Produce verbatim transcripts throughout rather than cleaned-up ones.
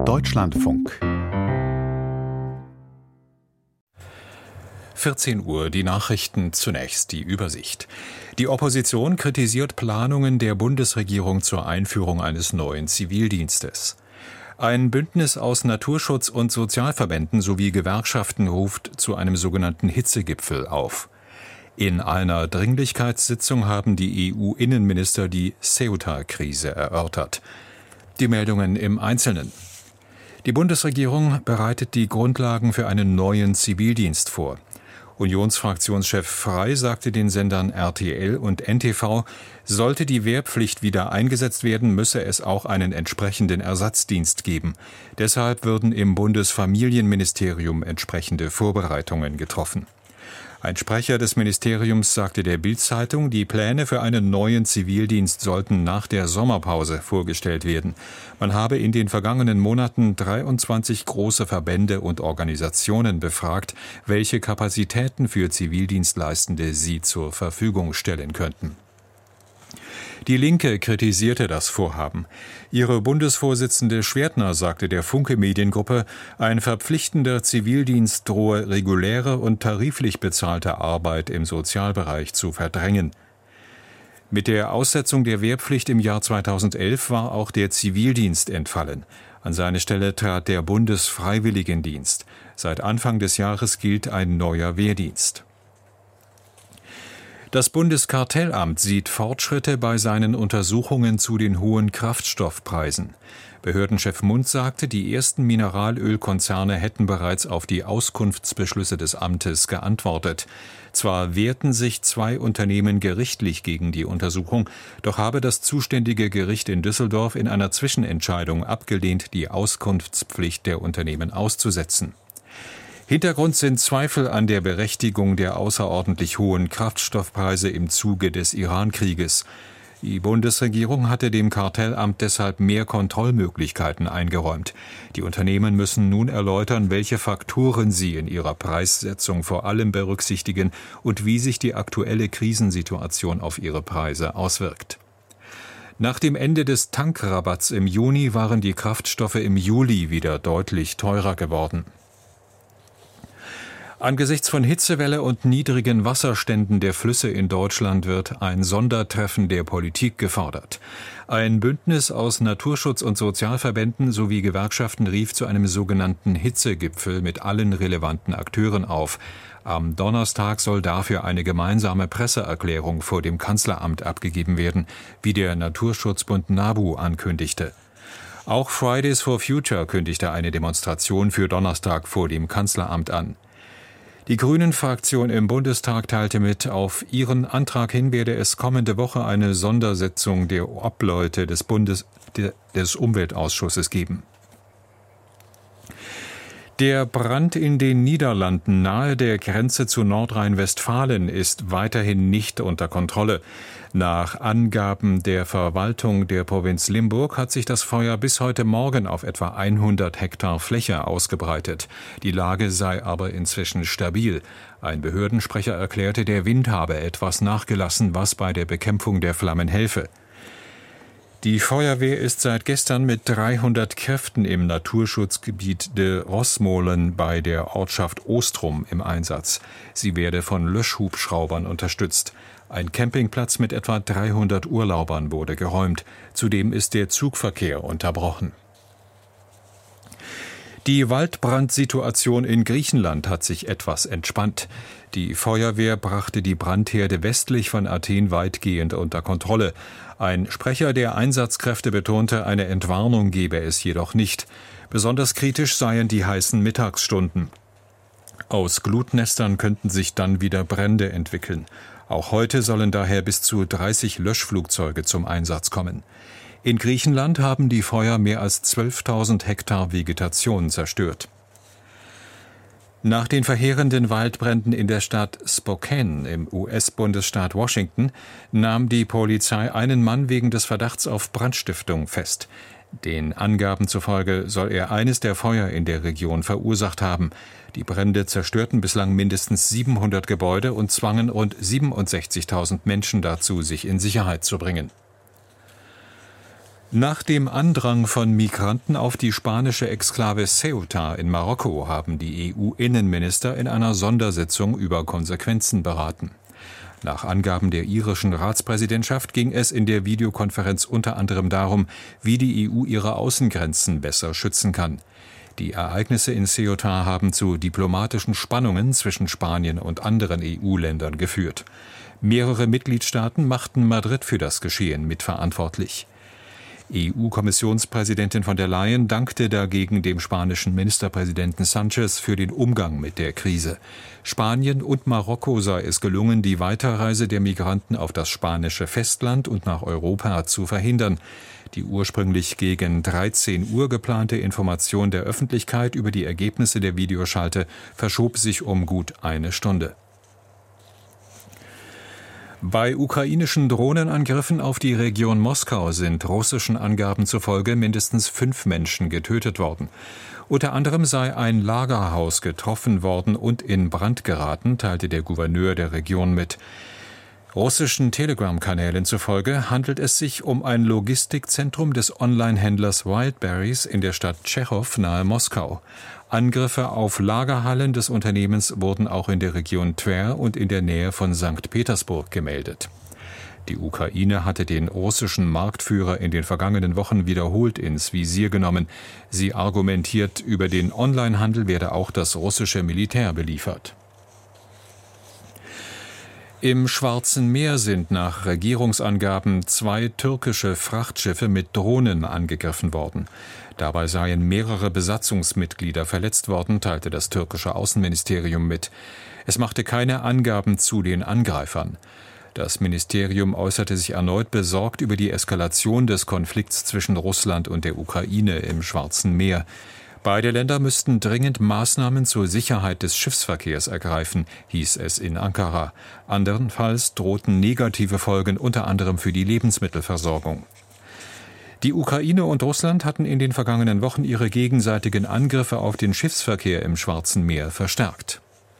Deutschlandfunk. vierzehn Uhr, die Nachrichten zunächst, die Übersicht. Die Opposition kritisiert Planungen der Bundesregierung zur Einführung eines neuen Zivildienstes. Ein Bündnis aus Naturschutz- und Sozialverbänden sowie Gewerkschaften ruft zu einem sogenannten Hitzegipfel auf. In einer Dringlichkeitssitzung haben die E U-Innenminister die Ceuta-Krise erörtert. Die Meldungen im Einzelnen. Die Bundesregierung bereitet die Grundlagen für einen neuen Zivildienst vor. Unionsfraktionschef Frey sagte den Sendern R T L und N T V, sollte die Wehrpflicht wieder eingesetzt werden, müsse es auch einen entsprechenden Ersatzdienst geben. Deshalb würden im Bundesfamilienministerium entsprechende Vorbereitungen getroffen. Ein Sprecher des Ministeriums sagte der Bild-Zeitung, die Pläne für einen neuen Zivildienst sollten nach der Sommerpause vorgestellt werden. Man habe in den vergangenen Monaten dreiundzwanzig große Verbände und Organisationen befragt, welche Kapazitäten für Zivildienstleistende sie zur Verfügung stellen könnten. Die Linke kritisierte das Vorhaben. Ihre Bundesvorsitzende Schwertner sagte der Funke Mediengruppe, ein verpflichtender Zivildienst drohe reguläre und tariflich bezahlte Arbeit im Sozialbereich zu verdrängen. Mit der Aussetzung der Wehrpflicht im Jahr zweitausendelf war auch der Zivildienst entfallen. An seine Stelle trat der Bundesfreiwilligendienst. Seit Anfang des Jahres gilt ein neuer Wehrdienst. Das Bundeskartellamt sieht Fortschritte bei seinen Untersuchungen zu den hohen Kraftstoffpreisen. Behördenchef Mundt sagte, die ersten Mineralölkonzerne hätten bereits auf die Auskunftsbeschlüsse des Amtes geantwortet. Zwar wehrten sich zwei Unternehmen gerichtlich gegen die Untersuchung, doch habe das zuständige Gericht in Düsseldorf in einer Zwischenentscheidung abgelehnt, die Auskunftspflicht der Unternehmen auszusetzen. Hintergrund sind Zweifel an der Berechtigung der außerordentlich hohen Kraftstoffpreise im Zuge des Iran-Krieges. Die Bundesregierung hatte dem Kartellamt deshalb mehr Kontrollmöglichkeiten eingeräumt. Die Unternehmen müssen nun erläutern, welche Faktoren sie in ihrer Preissetzung vor allem berücksichtigen und wie sich die aktuelle Krisensituation auf ihre Preise auswirkt. Nach dem Ende des Tankrabatts im Juni waren die Kraftstoffe im Juli wieder deutlich teurer geworden. Angesichts von Hitzewelle und niedrigen Wasserständen der Flüsse in Deutschland wird ein Sondertreffen der Politik gefordert. Ein Bündnis aus Naturschutz- und Sozialverbänden sowie Gewerkschaften rief zu einem sogenannten Hitzegipfel mit allen relevanten Akteuren auf. Am Donnerstag soll dafür eine gemeinsame Presseerklärung vor dem Kanzleramt abgegeben werden, wie der Naturschutzbund NABU ankündigte. Auch Fridays for Future kündigte eine Demonstration für Donnerstag vor dem Kanzleramt an. Die Grünen-Fraktion im Bundestag teilte mit, auf ihren Antrag hin werde es kommende Woche eine Sondersitzung der Obleute des Bundes, des Umweltausschusses geben. Der Brand in den Niederlanden nahe der Grenze zu Nordrhein-Westfalen ist weiterhin nicht unter Kontrolle. Nach Angaben der Verwaltung der Provinz Limburg hat sich das Feuer bis heute Morgen auf etwa hundert Hektar Fläche ausgebreitet. Die Lage sei aber inzwischen stabil. Ein Behördensprecher erklärte, der Wind habe etwas nachgelassen, was bei der Bekämpfung der Flammen helfe. Die Feuerwehr ist seit gestern mit dreihundert Kräften im Naturschutzgebiet de Rossmolen bei der Ortschaft Ostrum im Einsatz. Sie werde von Löschhubschraubern unterstützt. Ein Campingplatz mit etwa dreihundert Urlaubern wurde geräumt. Zudem ist der Zugverkehr unterbrochen. Die Waldbrandsituation in Griechenland hat sich etwas entspannt. Die Feuerwehr brachte die Brandherde westlich von Athen weitgehend unter Kontrolle. Ein Sprecher der Einsatzkräfte betonte, eine Entwarnung gebe es jedoch nicht. Besonders kritisch seien die heißen Mittagsstunden. Aus Glutnestern könnten sich dann wieder Brände entwickeln. Auch heute sollen daher bis zu dreißig Löschflugzeuge zum Einsatz kommen. In Griechenland haben die Feuer mehr als zwölftausend Hektar Vegetation zerstört. Nach den verheerenden Waldbränden in der Stadt Spokane im U S-Bundesstaat Washington nahm die Polizei einen Mann wegen des Verdachts auf Brandstiftung fest. Den Angaben zufolge soll er eines der Feuer in der Region verursacht haben. Die Brände zerstörten bislang mindestens siebenhundert Gebäude und zwangen rund siebenundsechzigtausend Menschen dazu, sich in Sicherheit zu bringen. Nach dem Andrang von Migranten auf die spanische Exklave Ceuta in Marokko haben die E U-Innenminister in einer Sondersitzung über Konsequenzen beraten. Nach Angaben der irischen Ratspräsidentschaft ging es in der Videokonferenz unter anderem darum, wie die E U ihre Außengrenzen besser schützen kann. Die Ereignisse in Ceuta haben zu diplomatischen Spannungen zwischen Spanien und anderen E U-Ländern geführt. Mehrere Mitgliedstaaten machten Madrid für das Geschehen mitverantwortlich. E U-Kommissionspräsidentin von der Leyen dankte dagegen dem spanischen Ministerpräsidenten Sanchez für den Umgang mit der Krise. Spanien und Marokko sei es gelungen, die Weiterreise der Migranten auf das spanische Festland und nach Europa zu verhindern. Die ursprünglich gegen dreizehn Uhr geplante Information der Öffentlichkeit über die Ergebnisse der Videoschalte verschob sich um gut eine Stunde. Bei ukrainischen Drohnenangriffen auf die Region Moskau sind russischen Angaben zufolge mindestens fünf Menschen getötet worden. Unter anderem sei ein Lagerhaus getroffen worden und in Brand geraten, teilte der Gouverneur der Region mit. Russischen Telegram-Kanälen zufolge handelt es sich um ein Logistikzentrum des Online-Händlers Wildberries in der Stadt Tschechow nahe Moskau. Angriffe auf Lagerhallen des Unternehmens wurden auch in der Region Twer und in der Nähe von Sankt Petersburg gemeldet. Die Ukraine hatte den russischen Marktführer in den vergangenen Wochen wiederholt ins Visier genommen. Sie argumentiert, über den Onlinehandel werde auch das russische Militär beliefert. Im Schwarzen Meer sind nach Regierungsangaben zwei türkische Frachtschiffe mit Drohnen angegriffen worden. Dabei seien mehrere Besatzungsmitglieder verletzt worden, teilte das türkische Außenministerium mit. Es machte keine Angaben zu den Angreifern. Das Ministerium äußerte sich erneut besorgt über die Eskalation des Konflikts zwischen Russland und der Ukraine im Schwarzen Meer. Beide Länder müssten dringend Maßnahmen zur Sicherheit des Schiffsverkehrs ergreifen, hieß es in Ankara. Andernfalls drohten negative Folgen unter anderem für die Lebensmittelversorgung. Die Ukraine und Russland hatten in den vergangenen Wochen ihre gegenseitigen Angriffe auf den Schiffsverkehr im Schwarzen Meer verstärkt.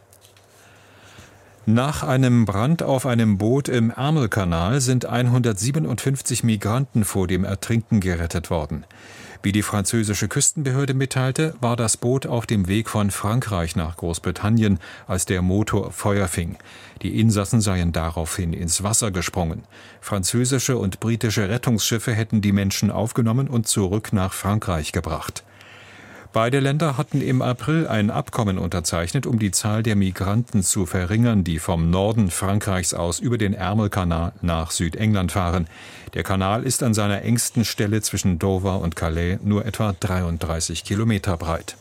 Nach einem Brand auf einem Boot im Ärmelkanal sind hundertsiebenundfünfzig Migranten vor dem Ertrinken gerettet worden. Wie die französische Küstenbehörde mitteilte, war das Boot auf dem Weg von Frankreich nach Großbritannien, als der Motor Feuer fing. Die Insassen seien daraufhin ins Wasser gesprungen. Französische und britische Rettungsschiffe hätten die Menschen aufgenommen und zurück nach Frankreich gebracht. Beide Länder hatten im April ein Abkommen unterzeichnet, um die Zahl der Migranten zu verringern, die vom Norden Frankreichs aus über den Ärmelkanal nach Südengland fahren. Der Kanal ist an seiner engsten Stelle zwischen Dover und Calais nur etwa dreiunddreißig Kilometer breit.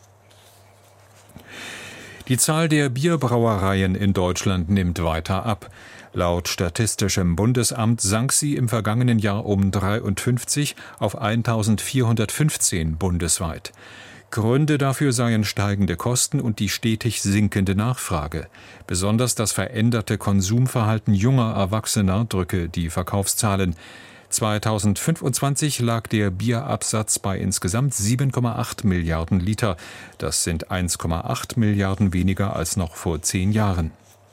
Die Zahl der Bierbrauereien in Deutschland nimmt weiter ab. Laut Statistischem Bundesamt sank sie im vergangenen Jahr um dreiundfünfzig auf eintausendvierhundertfünfzehn bundesweit. Gründe dafür seien steigende Kosten und die stetig sinkende Nachfrage. Besonders das veränderte Konsumverhalten junger Erwachsener drücke die Verkaufszahlen. zweitausendfünfundzwanzig lag der Bierabsatz bei insgesamt sieben Komma acht Milliarden Liter. Das sind eins Komma acht Milliarden weniger als noch vor zehn Jahren.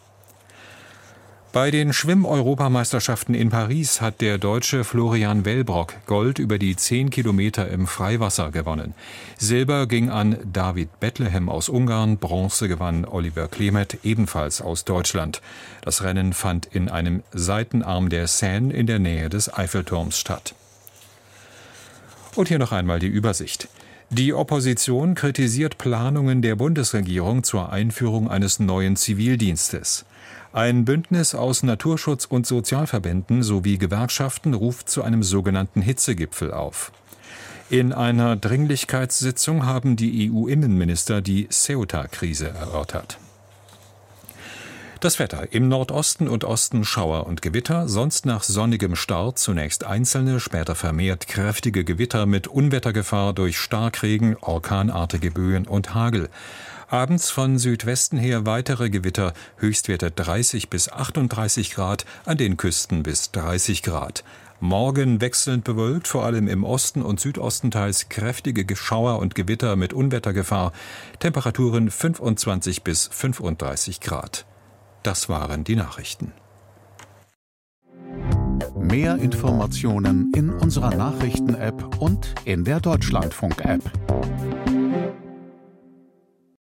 Bei den Schwimm-Europameisterschaften in Paris hat der Deutsche Florian Wellbrock Gold über die zehn Kilometer im Freiwasser gewonnen. Silber ging an David Bethlehem aus Ungarn, Bronze gewann Oliver Klemet, ebenfalls aus Deutschland. Das Rennen fand in einem Seitenarm der Seine in der Nähe des Eiffelturms statt. Und hier noch einmal die Übersicht. Die Opposition kritisiert Planungen der Bundesregierung zur Einführung eines neuen Zivildienstes. Ein Bündnis aus Naturschutz- und Sozialverbänden sowie Gewerkschaften ruft zu einem sogenannten Hitzegipfel auf. In einer Dringlichkeitssitzung haben die E U-Innenminister die Ceuta-Krise erörtert. Das Wetter: Im Nordosten und Osten Schauer und Gewitter, sonst nach sonnigem Start zunächst einzelne, später vermehrt kräftige Gewitter mit Unwettergefahr durch Starkregen, orkanartige Böen und Hagel. Abends von Südwesten her weitere Gewitter, Höchstwerte dreißig bis achtunddreißig Grad, an den Küsten bis dreißig Grad. Morgen wechselnd bewölkt, vor allem im Osten und Südosten teils kräftige Schauer und Gewitter mit Unwettergefahr. Temperaturen fünfundzwanzig bis fünfunddreißig Grad. Das waren die Nachrichten. Mehr Informationen in unserer Nachrichten-App und in der Deutschlandfunk-App.